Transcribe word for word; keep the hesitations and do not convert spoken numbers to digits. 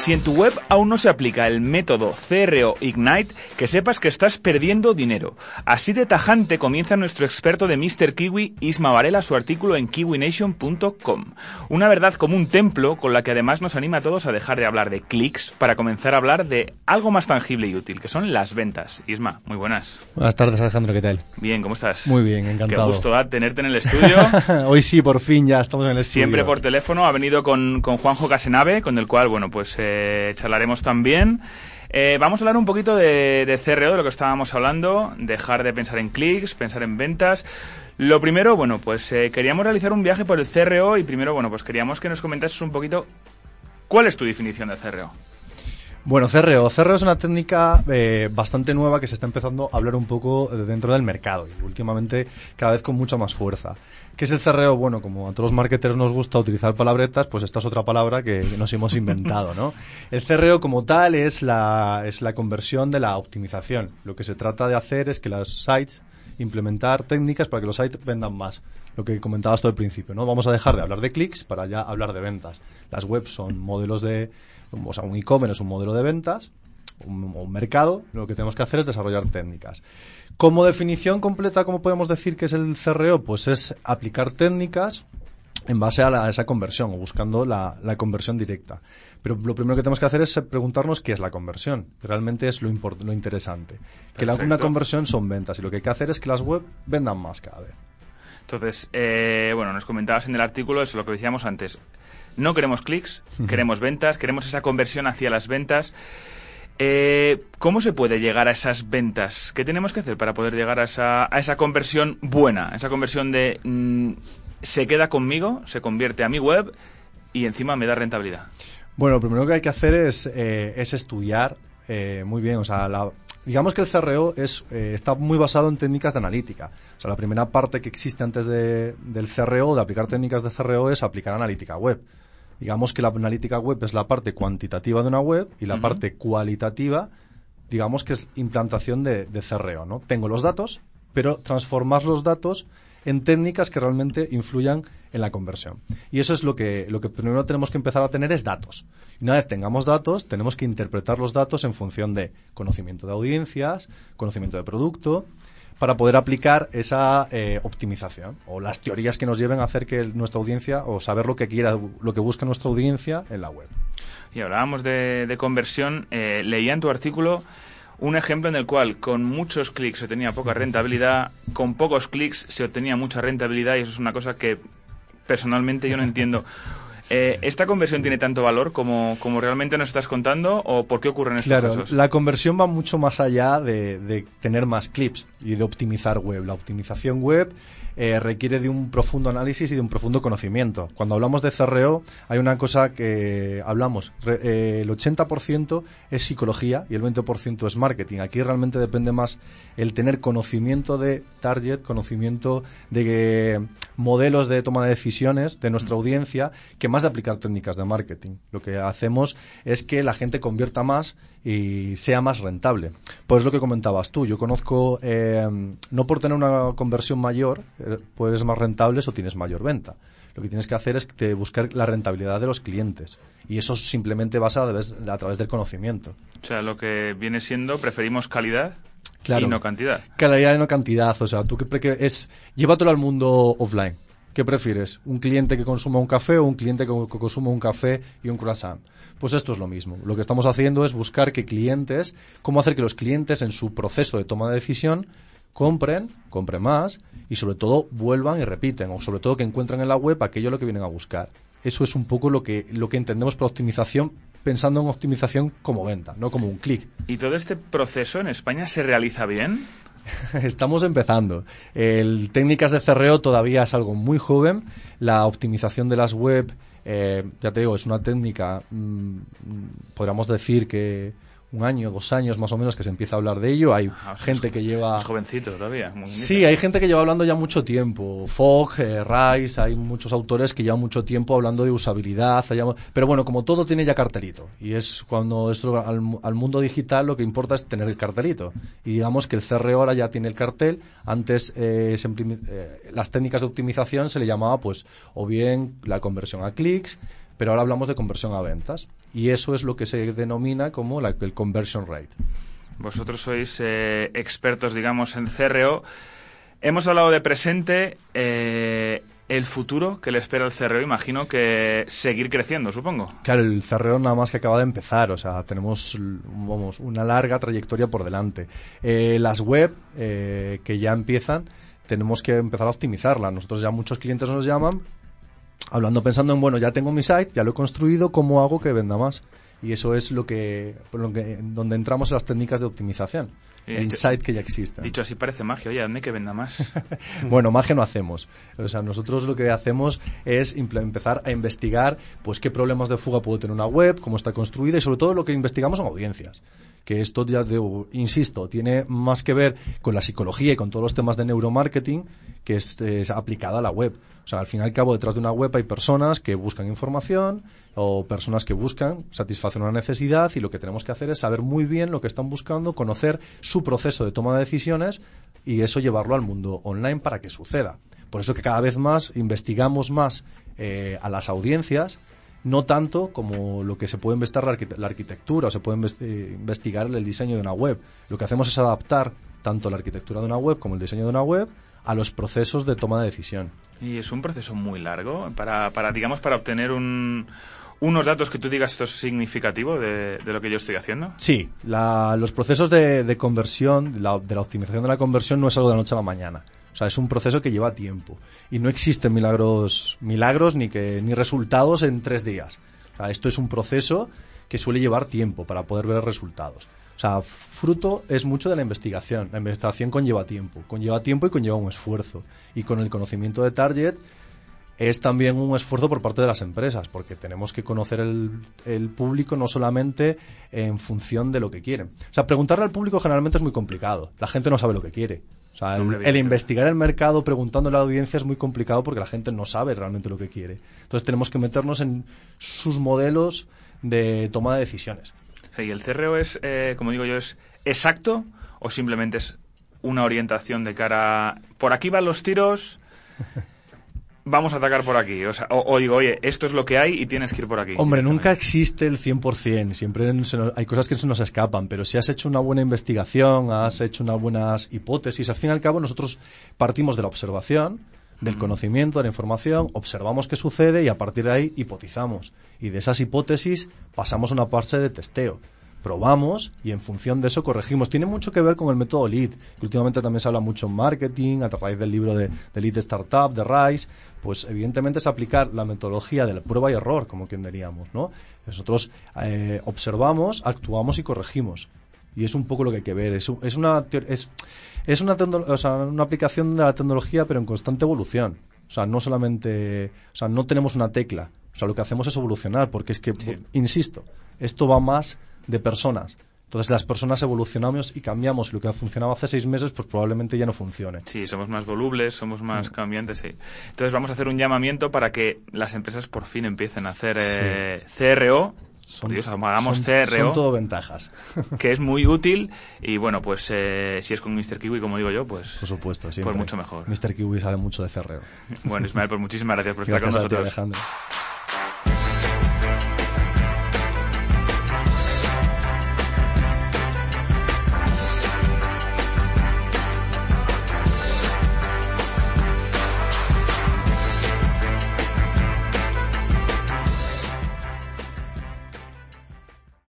Si en tu web aún no se aplica el método C R O Ignite, que sepas que estás perdiendo dinero. Así de tajante comienza nuestro experto de míster Kiwi, Isma Varela, su artículo en kiwi nation punto com. Una verdad como un templo, con la que además nos anima a todos a dejar de hablar de clics para comenzar a hablar de algo más tangible y útil, que son las ventas. Isma, muy buenas. Buenas tardes, Alejandro, ¿qué tal? Bien, ¿cómo estás? Muy bien, encantado. Qué gusto da tenerte en el estudio. Hoy sí, por fin ya estamos en el estudio. Siempre por teléfono. Ha venido con, con Juanjo Casenave, con el cual, bueno, pues eh, charlaremos también. Eh, vamos a hablar un poquito de, de C R O, de lo que estábamos hablando, dejar de pensar en clics, pensar en ventas. Lo primero, bueno, pues eh, queríamos realizar un viaje por el C R O y primero, bueno, pues queríamos que nos comentases un poquito cuál es tu definición de C R O. Bueno, C R O. C R O es una técnica eh, bastante nueva que se está empezando a hablar un poco dentro del mercado y últimamente cada vez con mucha más fuerza. ¿Qué es el C R O? Bueno, como a todos los marketers nos gusta utilizar palabretas, pues esta es otra palabra que nos hemos inventado, ¿no? El C R O como tal es la, es la conversión de la optimización. Lo que se trata de hacer es que las sites, implementar técnicas para que los sites vendan más. Lo que comentabas tú al principio, ¿no? Vamos a dejar de hablar de clics para ya hablar de ventas. Las webs son modelos de... O sea, un e-commerce es un modelo de ventas, un, un mercado. Lo que tenemos que hacer es desarrollar técnicas. Como definición completa, ¿cómo podemos decir que es el C R O? Pues es aplicar técnicas en base a, la, a esa conversión o buscando la, la conversión directa. Pero lo primero que tenemos que hacer es preguntarnos qué es la conversión. Realmente es lo, import, lo interesante. Perfecto. Que la, una conversión son ventas y lo que hay que hacer es que las web vendan más cada vez. Entonces, eh, bueno, nos comentabas en el artículo, eso es lo que decíamos antes. No queremos clics, queremos ventas, queremos esa conversión hacia las ventas. Eh, ¿Cómo se puede llegar a esas ventas? ¿Qué tenemos que hacer para poder llegar a esa, a esa conversión buena? Esa conversión de mmm, se queda conmigo, se convierte a mi web y encima me da rentabilidad. Bueno, lo primero que hay que hacer es, eh, es estudiar eh, muy bien. O sea, la, digamos que el C R O es, eh, está muy basado en técnicas de analítica. O sea, la primera parte que existe antes de, del C R O, de aplicar técnicas de C R O, es aplicar analítica web. Digamos que la analítica web es la parte cuantitativa de una web y la uh-huh. parte cualitativa, digamos que es implantación de, de C R O, ¿no? Tengo los datos, pero transformar los datos en técnicas que realmente influyan en la conversión. Y eso es lo que, lo que primero tenemos que empezar a tener es datos. Y una vez tengamos datos, tenemos que interpretar los datos en función de conocimiento de audiencias, conocimiento de producto, para poder aplicar esa eh, optimización o las teorías que nos lleven a hacer que nuestra audiencia o saber lo que quiera, lo que busca nuestra audiencia en la web. Y hablábamos de, de conversión. Eh, leía en tu artículo un ejemplo en el cual con muchos clics se tenía poca rentabilidad, con pocos clics se obtenía mucha rentabilidad y eso es una cosa que personalmente yo no entiendo. Eh, ¿Esta conversión tiene tanto valor como, como realmente nos estás contando o por qué ocurren estos claro, casos? La conversión va mucho más allá de, de tener más clips y de optimizar web. La optimización web eh, requiere de un profundo análisis y de un profundo conocimiento. Cuando hablamos de C R O hay una cosa que hablamos, re, eh, el ochenta por ciento es psicología y el veinte por ciento es marketing. Aquí realmente depende más el tener conocimiento de target, conocimiento de eh, modelos de toma de decisiones de nuestra audiencia, que más de aplicar técnicas de marketing. Lo que hacemos es que la gente convierta más y sea más rentable. Pues lo que comentabas tú, yo conozco, eh, no por tener una conversión mayor, eh, pues eres más rentable o tienes mayor venta. Lo que tienes que hacer es te buscar la rentabilidad de los clientes. Y eso simplemente basa a, a través del conocimiento. O sea, lo que viene siendo, preferimos calidad claro, y no cantidad. Calidad y no cantidad. O sea, tú que, que es, llévatelo al mundo offline. ¿Qué prefieres? ¿Un cliente que consuma un café o un cliente que, que consuma un café y un croissant? Pues esto es lo mismo. Lo que estamos haciendo es buscar que clientes, cómo hacer que los clientes en su proceso de toma de decisión compren, compren más y sobre todo vuelvan y repiten o sobre todo que encuentren en la web aquello a lo que vienen a buscar. Eso es un poco lo que, lo que entendemos por optimización, pensando en optimización como venta, no como un clic. ¿Y todo este proceso en España se realiza bien? Estamos empezando. El técnicas de C R O todavía es algo muy joven. La optimización de las web, eh, ya te digo, es una técnica, mmm, podríamos decir que un año, dos años más o menos que se empieza a hablar de ello. Hay ah, gente es, que lleva... Es jovencito todavía. Muy sí, hay gente que lleva hablando ya mucho tiempo. Fogg, eh, Rice, hay muchos autores que llevan mucho tiempo hablando de usabilidad. Hay... Pero bueno, como todo tiene ya cartelito. Y es cuando esto al, al mundo digital lo que importa es tener el cartelito. Y digamos que el C R O ahora ya tiene el cartel. Antes eh, se imprimi... eh, las técnicas de optimización se le llamaba pues o bien la conversión a clics, pero ahora hablamos de conversión a ventas. Y eso es lo que se denomina como la, el conversion rate. Vosotros sois eh, expertos, digamos, en C R O. Hemos hablado de presente, eh, el futuro que le espera al C R O, imagino que seguir creciendo, supongo. Claro, el C R O nada más que acaba de empezar, o sea, tenemos vamos, una larga trayectoria por delante. Eh, las web eh, que ya empiezan, tenemos que empezar a optimizarla. Nosotros ya muchos clientes nos llaman hablando, pensando en, bueno, ya tengo mi site, ya lo he construido, ¿cómo hago que venda más? Y eso es lo que, lo que donde entramos en las técnicas de optimización, y en dicho, site que ya existen. Dicho así parece magia, oye, hazme que venda más. Bueno, magia no hacemos. O sea, nosotros lo que hacemos es empezar a investigar pues qué problemas de fuga puede tener una web, cómo está construida y sobre todo lo que investigamos son audiencias. Que esto ya, de, insisto, tiene más que ver con la psicología y con todos los temas de neuromarketing que es, es aplicada a la web. O sea, al fin y al cabo, detrás de una web hay personas que buscan información o personas que buscan satisfacer una necesidad y lo que tenemos que hacer es saber muy bien lo que están buscando, conocer su proceso de toma de decisiones y eso llevarlo al mundo online para que suceda. Por eso que cada vez más investigamos más eh, a las audiencias, no tanto como lo que se puede investigar la, arquite- la arquitectura o se puede investi- investigar el diseño de una web. Lo que hacemos es adaptar tanto la arquitectura de una web como el diseño de una web a los procesos de toma de decisión. Y es un proceso muy largo para, para digamos, para obtener un, unos datos que tú digas esto es significativo de, de lo que yo estoy haciendo. Sí, la, los procesos de, de conversión, de la, de la optimización de la conversión no es algo de la noche a la mañana. O sea, es un proceso que lleva tiempo. Y no existen milagros, milagros ni, que, ni resultados en tres días. O sea, esto es un proceso que suele llevar tiempo para poder ver resultados. O sea, fruto es mucho de la investigación. La investigación conlleva tiempo. Conlleva tiempo y conlleva un esfuerzo. Y con el conocimiento de target es también un esfuerzo por parte de las empresas, porque tenemos que conocer el, el público no solamente en función de lo que quieren. O sea, preguntarle al público generalmente es muy complicado. La gente no sabe lo que quiere. O sea, el, el investigar el mercado preguntándole a la audiencia es muy complicado porque la gente no sabe realmente lo que quiere. Entonces tenemos que meternos en sus modelos de toma de decisiones. Sí, ¿y el C R O es, eh, como digo yo, es exacto o simplemente es una orientación de cara a, por aquí van los tiros, vamos a atacar por aquí? O sea, o, o digo, oye, esto es lo que hay y tienes que ir por aquí. Hombre, nunca existe el cien por ciento. Siempre se nos, hay cosas que se nos escapan. Pero si has hecho una buena investigación, has hecho unas buenas hipótesis, al fin y al cabo nosotros partimos de la observación, del conocimiento, de la información, observamos qué sucede y a partir de ahí hipotizamos. Y de esas hipótesis pasamos a una fase de testeo. Probamos y en función de eso corregimos. Tiene mucho que ver con el método LEAD, que últimamente también se habla mucho en marketing, a raíz del libro de, de LEAD Startup, de Rice. Pues evidentemente es aplicar la metodología de la prueba y error, como quien diríamos, ¿no? Nosotros eh, observamos, actuamos y corregimos. Y es un poco lo que hay que ver. Es, es una es, es una, o sea, una aplicación de la tecnología, pero en constante evolución. O sea, no solamente, o sea, no tenemos una tecla. O sea, lo que hacemos es evolucionar, porque es que, sí. insisto, esto va más de personas. Entonces las personas evolucionamos y cambiamos. Y lo que funcionaba hace seis meses, pues probablemente ya no funcione. Sí, somos más volubles, somos más mm. cambiantes, sí. Entonces vamos a hacer un llamamiento para que las empresas por fin empiecen a hacer eh, sí. C R O. Son, Dios, hagamos son, C R O. Son todo ventajas. Que es muy útil y bueno, pues eh, si es con mister Kiwi, como digo yo, pues por supuesto, siempre. Pues mucho mejor. mister Kiwi sabe mucho de C R O. Bueno, Ismael, pues muchísimas gracias por estar gracias con nosotros. A ti, Alejandro.